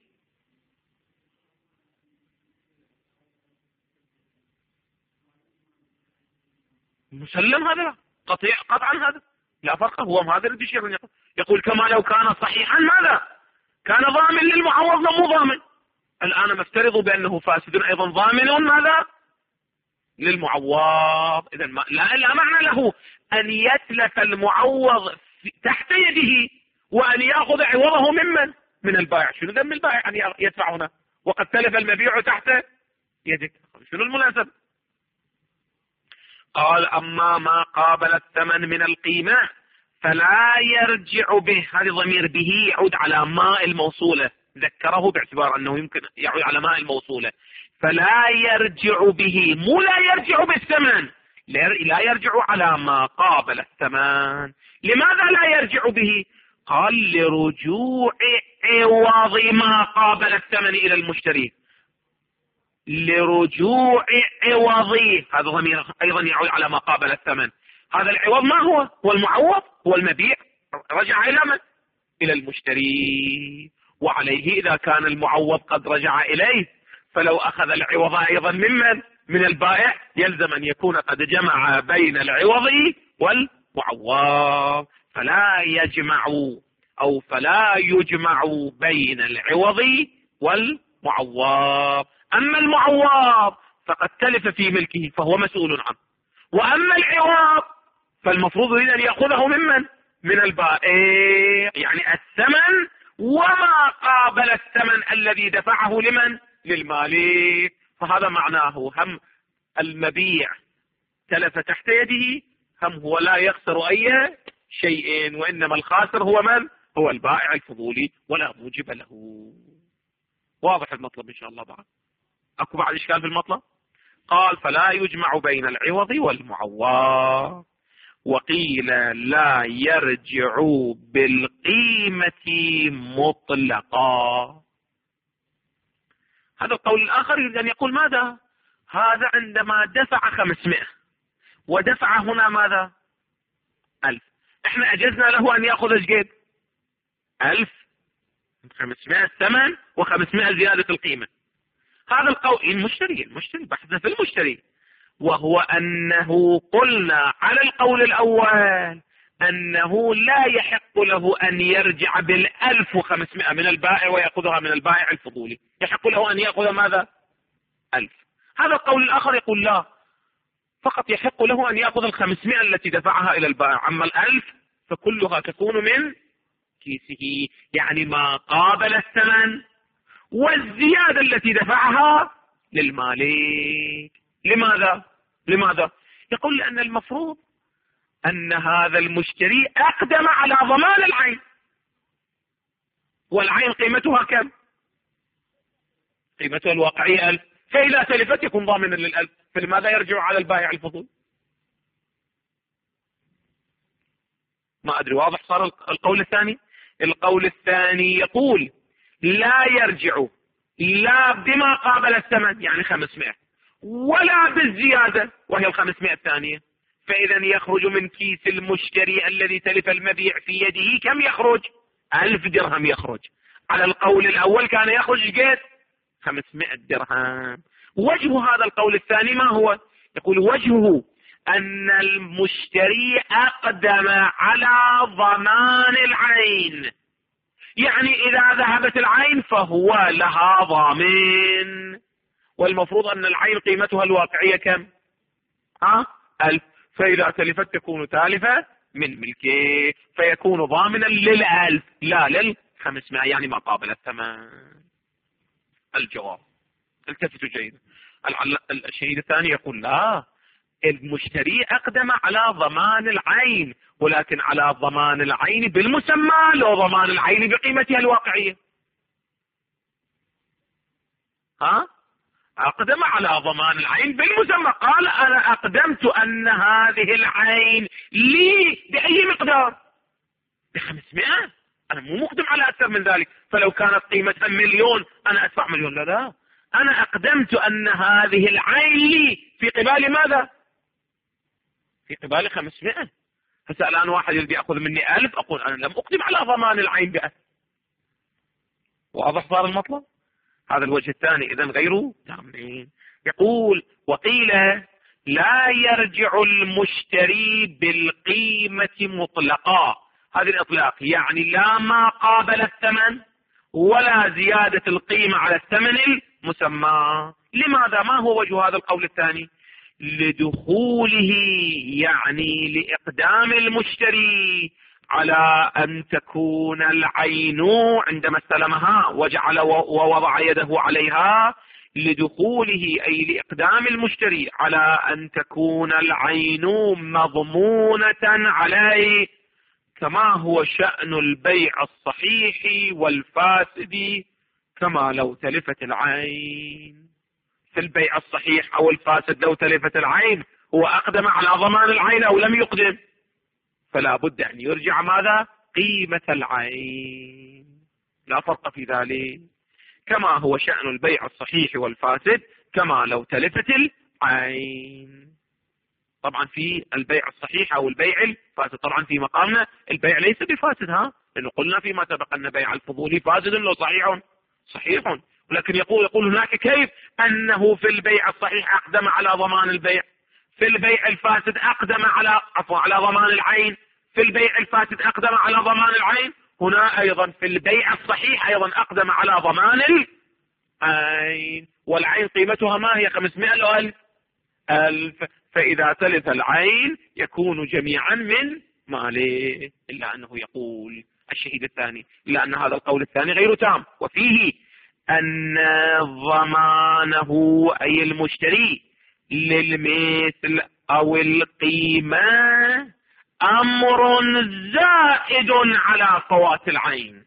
مسلم هذا قطيع قطعا، هذا لا فرق. هو هذا اللي يقول يقول كما لو كان صحيحا ماذا؟ كان ضامن للمعوض مو ضامن. الآن نفترض بأنه فاسد أيضا ضامن ماذا؟ للمعوض. إذا ما لا, لا معنى له أن يتلف المعوض تحت يده وأن يأخذ عوضه ممن؟ من البائع. شنو ذنب البائع أن يدفع هنا وقد تلف المبيع تحت يدك؟ شنو المناسبة؟ قال أما ما قابل الثمن من القيمة فلا يرجع به. هذا ضمير به يعود على ماء الموصولة، ذكره باعتبار أنه يمكن يعود على ماء الموصولة. فلا يرجع به، مو لا يرجع بالثمن، لا يرجع على ما قابل الثمن. لماذا لا يرجع به؟ قال لرجوع عوض ما قابل الثمن إلى المشتري، لرجوع عوضي. هذا ضمير أيضا يعود على ما قابل الثمن. هذا العوض ما هو؟ هو المعوض، هو المبيع، رجع إلى من؟ إلى المشتري. وعليه إذا كان المعوض قد رجع إليه فلو أخذ العوض أيضا ممن؟ من البائع، يلزم أن يكون قد جمع بين العوض والمعوض. فلا يجمع أو فلا يجمع بين العوض والمعوض. أما المعوض فقد تلف في ملكه فهو مسؤول عنه، وأما العوض فالمفروض أن يأخذه ممن؟ من البائع. يعني الثمن وما قابل الثمن الذي دفعه لمن؟ للمالك. فهذا معناه هم المبيع تلف تحت يده، هم هو لا يخسر أي شيء، وإنما الخاسر هو من؟ هو البائع الفضولي ولا موجب له. واضح المطلب إن شاء الله؟ بعد أكو بعد إشكال في المطلب؟ قال فلا يجمع بين العوض والمعوض. وقيل لا يرجع بالقيمة مطلقا. هذا القول الآخر يريد أن يقول ماذا؟ هذا عندما دفع خمسمائة ودفع هنا ماذا؟ ألف، احنا أجزنا له أن يأخذ ايش؟ ألف، خمسمائة الثمن وخمسمائة زيادة القيمة. هذا القول المشتري المشتري بحثنا في المشتري، وهو أنه قلنا على القول الأول أنه لا يحق له أن يرجع بالألف وخمسمائة من البائع ويأخذها من البائع الفضولي، يحق له أن يأخذ ماذا؟ ألف. هذا القول الآخر يقول لا، فقط يحق له أن يأخذ الخمسمائة التي دفعها إلى البائع، أما الألف فكلها تكون من كيسه، يعني ما قابل الثمن والزيادة التي دفعها للمالك. لماذا؟ لماذا؟ يقول لأن المفروض أن هذا المشتري أقدم على ضمان العين، والعين قيمتها كم؟ قيمتها الواقعية ألف، فإذا تلفت يكون ضامنا للألف، فلماذا يرجع على البائع الفضول؟ ما أدري واضح صار القول الثاني؟ القول الثاني يقول لا يرجع لا بما قابل الثمن يعني خمسمائة ولا بالزيادة وهي الخمسمائة الثانية، فإذا يخرج من كيس المشتري الذي تلف المبيع في يده كم يخرج؟ ألف درهم يخرج. على القول الأول كان يخرج قد خمسمائة درهم. وجه هذا القول الثاني ما هو؟ يقول وجهه أن المشتري أقدم على ضمان العين، يعني إذا ذهبت العين فهو لها ضامن، والمفروض أن العين قيمتها الواقعية كم؟ ها؟ ألف، فإذا تلفت تكون تالفة من ملكه، فيكون ضامنا للألف لا للخمسمائة، يعني ما قابل الثمن. الجواب التفتوا جيدا. الشهيد الثاني يقول لا، المشتري أقدم على ضمان العين، ولكن على ضمان العين بالمسمى لو ضمان العين بقيمتها الواقعية. ها؟ أقدم على ضمان العين بالمسمى، قال أنا أقدمت أن هذه العين لي بأي مقدار؟ بخمسمائة، أنا مو مقدم على أكثر من ذلك، فلو كانت قيمتها مليون أنا أدفع مليون. لا لا، أنا أقدمت أن هذه العين لي في قبال ماذا؟ في قبال خمسمائة. فسأل أنا واحد يريد أخذ مني ألف، أقول أنا لم أقدم على ضمان العين بألف. واضح صار المطلب؟ هذا الوجه الثاني إذن غيره تامين. يقول وقيل لا يرجع المشتري بالقيمة مطلقا. هذا الإطلاق يعني لا ما قابل الثمن ولا زيادة القيمة على الثمن المسمى. لماذا؟ ما هو وجه هذا القول الثاني؟ لدخوله، يعني لإقدام المشتري على أن تكون العين عندما استلمها وجعل ووضع يده عليها، لدخوله أي لإقدام المشتري على أن تكون العين مضمونة عليه، كما هو شأن البيع الصحيح والفاسد، كما لو تلفت العين. في البيع الصحيح أو الفاسد لو تلفت العين هو أقدم على ضمان العين أو لم يقدم، فلا بد أن يرجع ماذا؟ قيمة العين، لا فرق في ذلك، كما هو شأن البيع الصحيح والفاسد كما لو تلفت العين. طبعا في البيع الصحيح أو البيع الفاسد، طبعا في مقامنا البيع ليس بفاسد، ها، لأنه قلنا فيما سبق أن بيع الفضول فاسد لو صحيح صحيح، ولكن يقول يقول هناك كيف أنه في البيع الصحيح أقدم على ضمان البيع، في البيع الفاسد أقدم على عفوا على ضمان العين، في البيع الفاسد أقدم على ضمان العين، هنا أيضا في البيع الصحيح أيضا أقدم على ضمان العين، والعين قيمتها ما هي؟ خمسمائة أو ألف؟ ألف، فإذا تلف العين يكون جميعا من ماله، إلا أنه يقول الشهيد الثاني إلا أن هذا القول الثاني غير تام، وفيه أن ضمانه أي المشتري للمثل أو القيمة أمر زائد على فوات العين.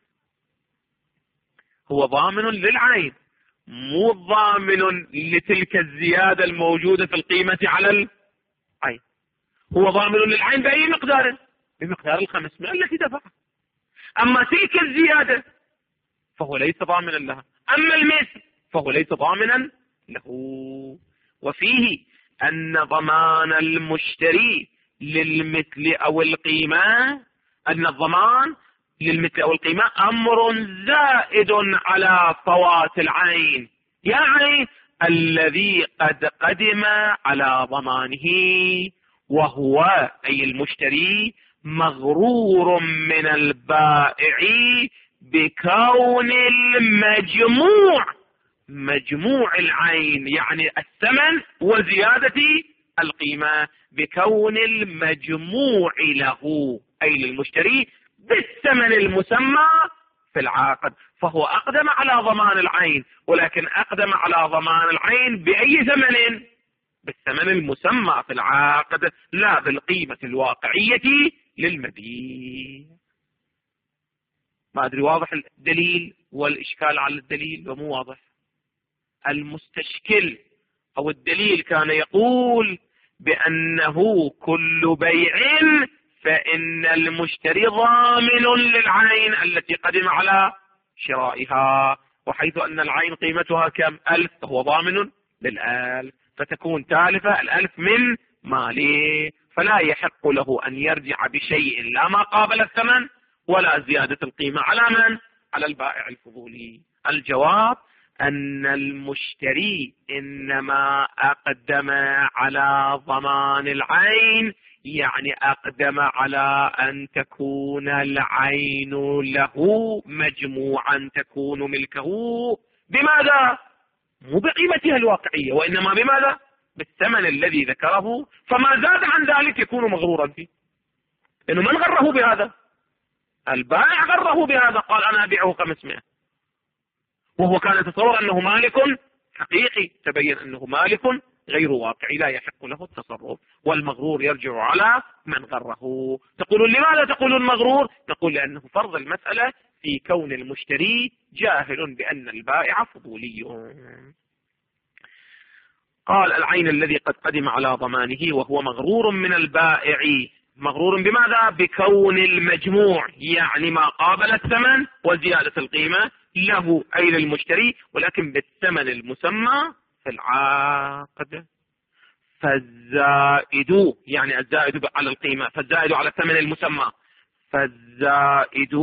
هو ضامن للعين، مو ضامن لتلك الزيادة الموجودة في القيمة على العين. هو ضامن للعين بأي مقدار؟ بمقدار الخمسمائة التي دفعها. أما تلك الزيادة فهو ليس ضامنا لها، أما المثل فهو ليس ضامنا له. وفيه أن ضمان المشتري للمثل أو القيمة، أن الضمان للمثل أو القيمة أمر زائد على فوات العين، يعني الذي قد قدم على ضمانه، وهو أي المشتري مغرور من البائع بكون المجموع مجموع العين، يعني الثمن وزيادة القيمة، بكون المجموع له أي للمشتري بالثمن المسمى في العقد، فهو أقدم على ضمان العين، ولكن أقدم على ضمان العين بأي ثمن؟ بالثمن المسمى في العقد، لا بالقيمة الواقعية للمبيع. ما أدري واضح الدليل والإشكال على الدليل ومو واضح؟ المستشكل أو الدليل كان يقول بأنه كل بيع فإن المشتري ضامن للعين التي قدم على شرائها، وحيث أن العين قيمتها كم؟ ألف، فهو ضامن للألف، فتكون تالفة الألف من ماله، فلا يحق له أن يرجع بشيء لا ما قابل الثمن ولا زيادة القيمة على من؟ على البائع الفضولي. الجواب أن المشتري إنما أقدم على ضمان العين، يعني أقدم على أن تكون العين له مجموعا تكون ملكه. بماذا؟ مو بقيمتها الواقعية، وإنما بماذا؟ بالثمن الذي ذكره، فما زاد عن ذلك يكون مغرورا فيه. إنه من غره بهذا؟ البائع غره بهذا، قال أنا أبيعه خمسمائة، وهو كان يتصور أنه مالك حقيقي، تبين أنه مالك غير واقعي لا يحق له التصرف، والمغرور يرجع على من غره. تقولون لماذا تقولون مغرور؟ نقول لأنه فرض المسألة في كون المشتري جاهل بأن البائع فضولي. قال العين الذي قد قدم على ضمانه وهو مغرور من البائع، مغرور بماذا؟ بكون المجموع يعني ما قابل الثمن وزيادة القيمة له أي للمشتري، ولكن بالثمن المسمى في العقد. فالزائد يعني الزائد على القيمة، فالزائد على الثمن المسمى، فالزائد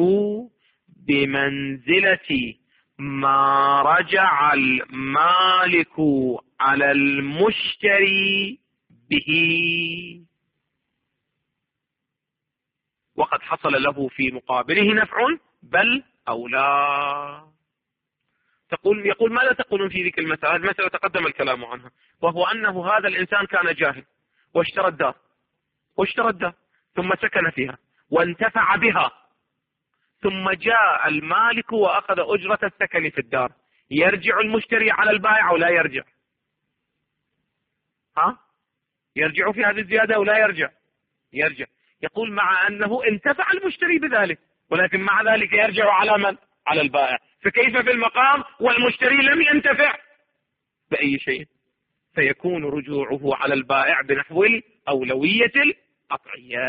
بمنزلة ما رجع المالك على المشتري به، وقد حصل له في مقابله نفع بل أو لا. تقول يقول ماذا تقولون في ذيك المسألة؟ هذه المسألة تقدم الكلام عنها، وهو أنه هذا الإنسان كان جاهل واشترى الدار واشترى الدار ثم سكن فيها وانتفع بها، ثم جاء المالك وأخذ أجرة السكن في الدار، يرجع المشتري على البائع أو لا يرجع؟ ها؟ يرجع في هذه الزيادة أو لا يرجع؟ يرجع. يقول مع أنه انتفع المشتري بذلك، ولكن مع ذلك يرجع على من؟ على البائع. فكيف في المقام والمشتري لم ينتفع بأي شيء؟ فيكون رجوعه على البائع بنحو الأولوية القطعية.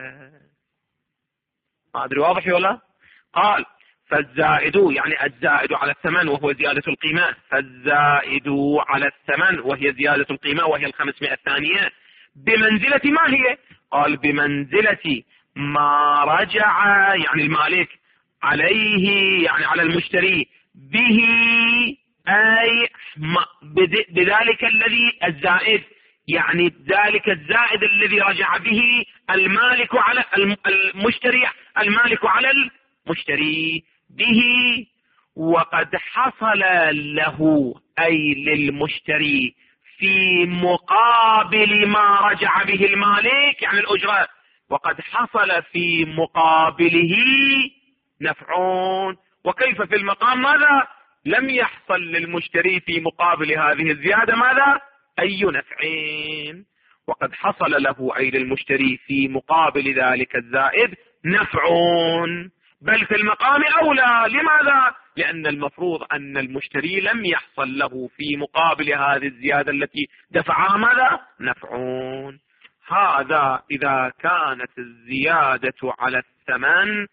ما أدري واضح ولا؟ قال فالزائد يعني الزائد على الثمن وهو زيادة القيمة، فالزائد على الثمن وهي زيادة القيمة وهي الخمسمائة الثانية بمنزلة ما هي؟ قال بمنزلة ما رجع يعني المالك عليه يعني على المشتري به، أي بذلك الذي الزائد، يعني ذلك الزائد الذي رجع به المالك على المشتري، المالك على المشتري به، وقد حصل له أي للمشتري في مقابل ما رجع به المالك يعني الأجرة، وقد حصل في مقابله نفعون. وكيف في المقام ماذا؟ لم يحصل للمشتري في مقابل هذه الزيادة ماذا؟ أي نفعين، وقد حصل له أي للمشتري في مقابل ذلك الزائد نفعون، بل في المقام أولى. لماذا؟ لأن المفروض أن المشتري لم يحصل له في مقابل هذه الزيادة التي دفعها ماذا؟ نفعون. هذا إذا كانت الزيادة على الثمن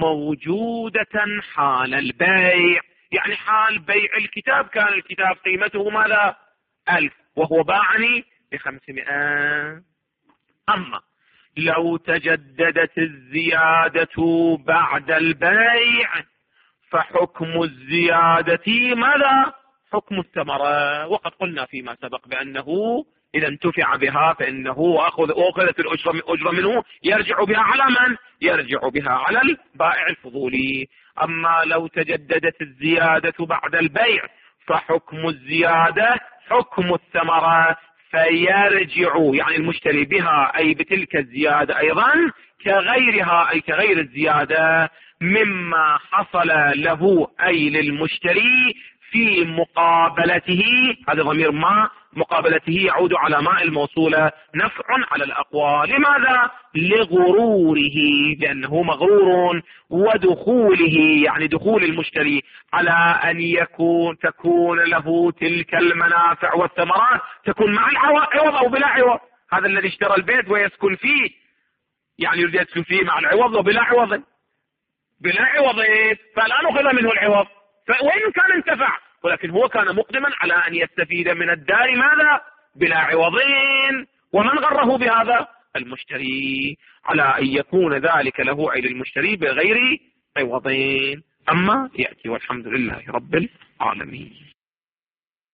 موجودة حال البيع، يعني حال بيع الكتاب كان الكتاب قيمته ماذا؟ ألف وهو باعني بخمسمائة. أما لو تجددت الزيادة بعد البيع فحكم الزيادة ماذا؟ حكم الثمرة، وقد قلنا فيما سبق بأنه إذا انتفع بها فإنه أخذ أخذت الأجرة منه يرجع بها على من؟ يرجع بها على البائع الفضولي. أما لو تجددت الزيادة بعد البيع فحكم الزيادة حكم الثمرة، فيرجع يعني المشتري بها أي بتلك الزيادة أيضا كغيرها أي كغير الزيادة مما حصل له أي للمشتري في مقابلته. هذا ضمير ما مقابلته يعود على ماء الموصولة نفع على الأقوى. لماذا؟ لغروره، لأنه مغرور، ودخوله يعني دخول المشتري على أن يكون تكون له تلك المنافع والثمرات تكون مع العوض أو بلا عوض. هذا الذي اشترى البيت ويسكن فيه يعني يريد يسكن فيه مع العوض وبلا عوض، بلا عوض فالآن أخذ منه العوض وإن كان انتفع، ولكن هو كان مقدما على أن يستفيد من الدار ماذا؟ بلا عوضين. ومن غره بهذا؟ المشتري، على أن يكون ذلك له أي للمشتري بغير عوضين. أما يأتي والحمد لله رب العالمين.